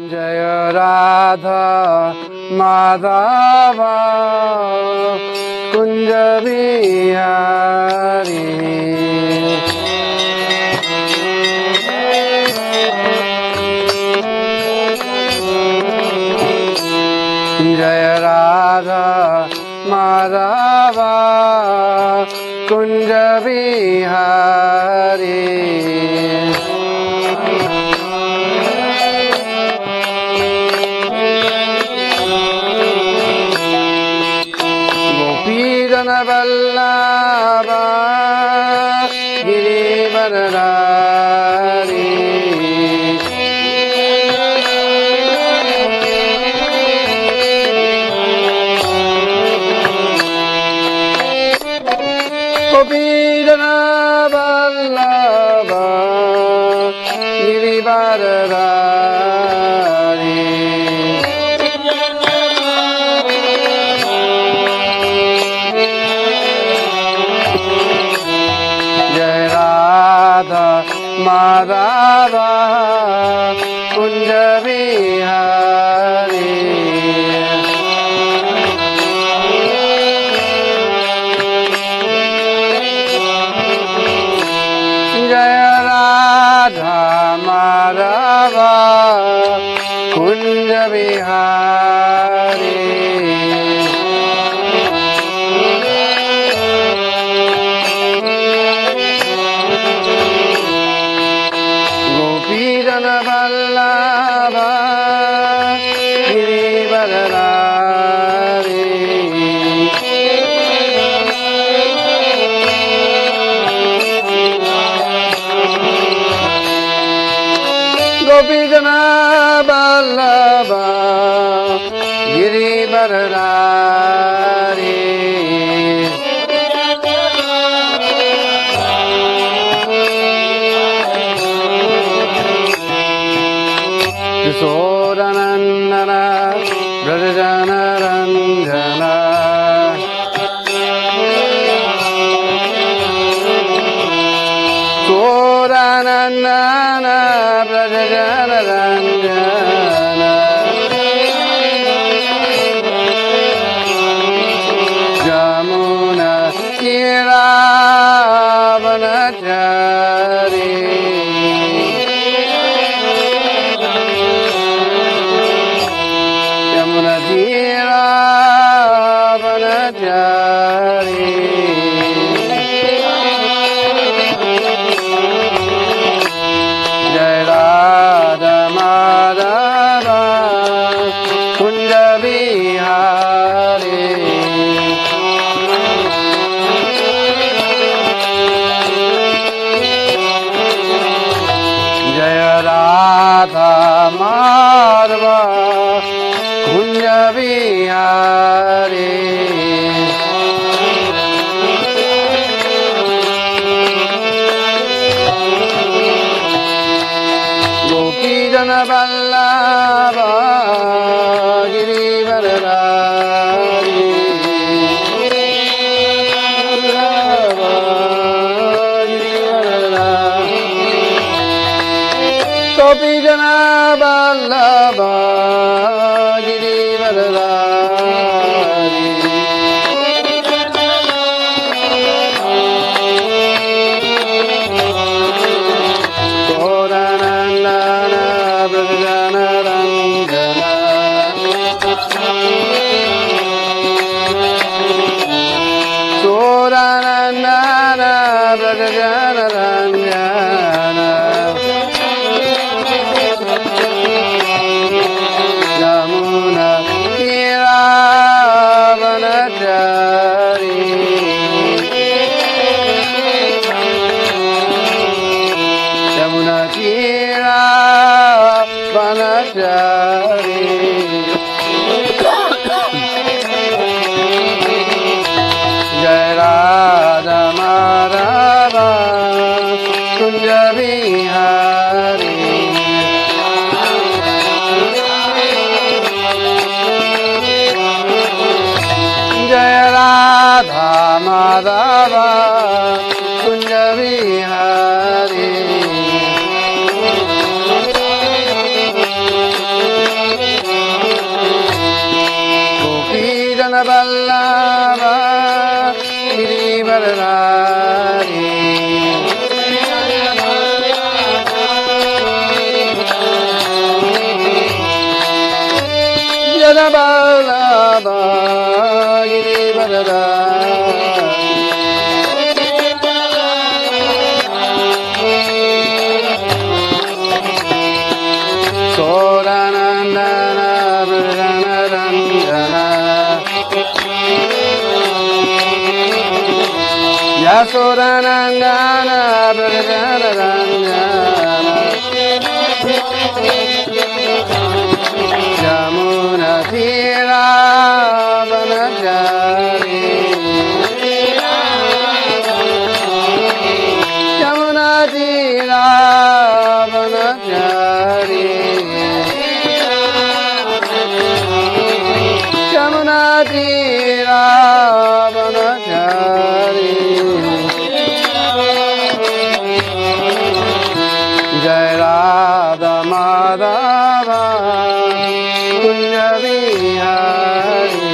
Jai Radha Madhav Kunj Bihari. Jai Radha Madhav Kunj Bihari. गोपीजन Vallabh Girivardhari. गोपीजन Vallabh Girivardhari. Jai Radha Madhav Kunj Bihari. Jai Radha Madhav Kunj Bihari. गोपीजन Vallabh Girivardhari. गोपीजन Vallabh Girivardhari. किशोरनन्दन व्रजजनरञ्जन। किशोरनन्दन व्रजजनरञ्जन। Yamuna तीरावनचारी। Yamuna तीरावनचारी। Jai Radha Madhav Kunj Bihari. Jai Radha Madhav Kunj Bihari. गोपीजन Vallabh Girivardhari. गोपीजन Vallabh Girivardhari. किशोरनन्दन व्रजजनरञ्जन। किशोरनन्दन व्रजजनरञ्जन। Yamuna तीरावनचारी। Yamuna तीरावनचारी। Jai Radha Madhav Kunj Bihari. Jai Radha Madhav Kunj Bihari. Janaballava Girivaradari Janaballava Girivaradari Soranandana Brajanaranjana Yasoranandana Brajanaranjana Yamuna Tira Vanajari Yamuna Tira Vanajari Yamuna Tira Vanajari Jai Radha Madhava Kunja Vihari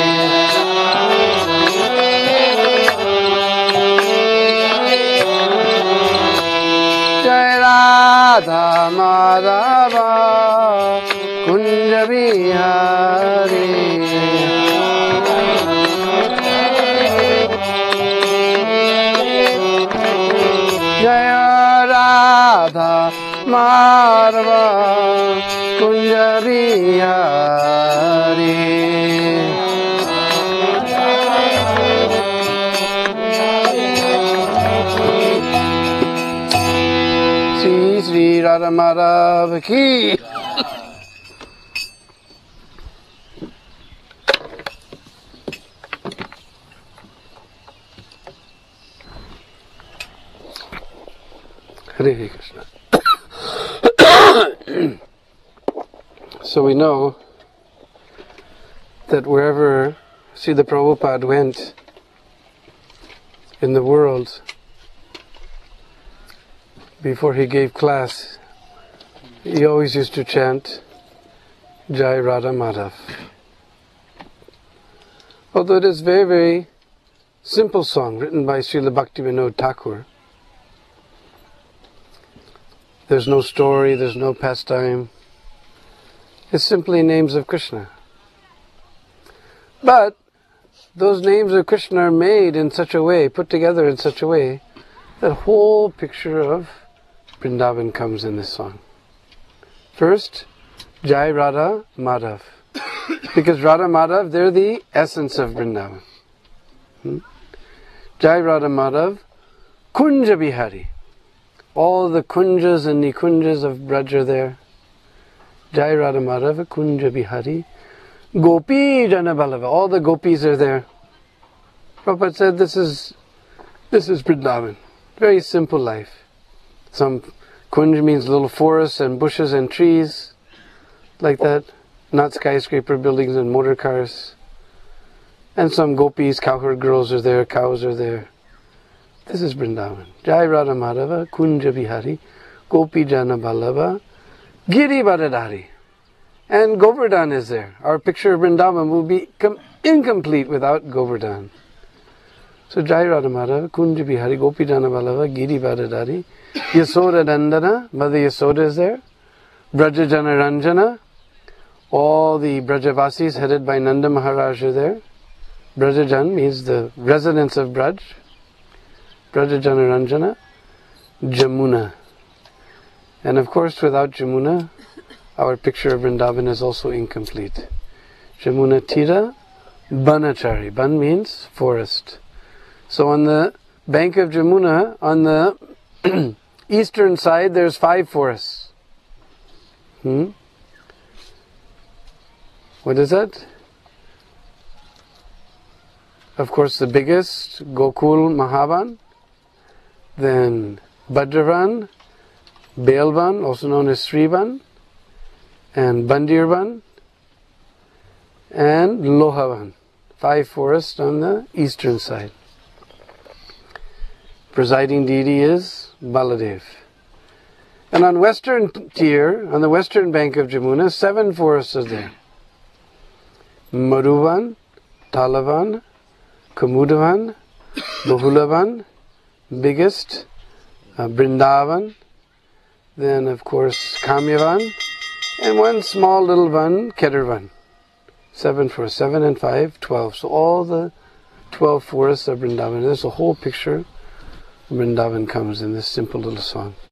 Jai Radha Madhava Kunja Vihari Jaya Radha Madhava Kunja Vihari Sri Radha Madhava Ki Hare Krishna. So we know that wherever Srila Prabhupada went in the world, before he gave class, he always used to chant Jai Radha Madhav. Although it is a very, very simple song written by Srila Bhaktivinoda Thakur. There's no story, there's no pastime. It's simply names of Krishna. But those names of Krishna are made in such a way, put together in such a way, that whole picture of Vrindavan comes in this song. First, Jai Radha Madhav. Because Radha Madhav, they're the essence of Vrindavan. Jai Radha Madhav, Kunja Bihari. All the kunjas and nikunjas of Braj are there. Jai Radha Madhava Kunja Bihari. Gopi Janaballava. All the gopis are there. Prabhupada said this is Vrindavan. Very simple life. Some kunj means little forests and bushes and trees. Like that. Not skyscraper buildings and motor cars. And some gopis, cowherd girls are there, cows are there. This is Vrindavan. Jai Radha Madhava, Kunja Bihari, Gopi Jana Ballava, Giri Varadari. And Govardhan is there. Our picture of Vrindavan will be incomplete without Govardhan. So Jai Radha Madhava, Kunja Bihari, Gopi Jana Ballava, Giri Varadari, Yasoda Dandana, Mother Yasoda is there, Braja Jana Ranjana, all the Brajavasis headed by Nanda Maharaj are there. Brajajan means the residents of Braj. Brajajana Ranjana, Jamuna. And of course, without Jamuna, our picture of Vrindavan is also incomplete. Jamuna Tira, Banachari. Ban means forest. So on the bank of Jamuna, on the eastern side, there's 5 forests. What is that? Of course, the biggest, Gokul Mahavan, then Bhadravan, Belvan, also known as Srivan, and Bandirvan, and Lohavan. 5 forests on the eastern side. Presiding deity is Baladev. And on western tier, on the western bank of Jamuna, 7 forests are there. Madhuvan, Talavan, Kumudavan, Bahulavan, biggest, Brindavan, then of course Kamyavan, and one small little van, Kedarvan. 7 for 7 and 5, 12. So all the 12 forests of Vrindavan. There's a whole picture. Vrindavan comes in this simple little song.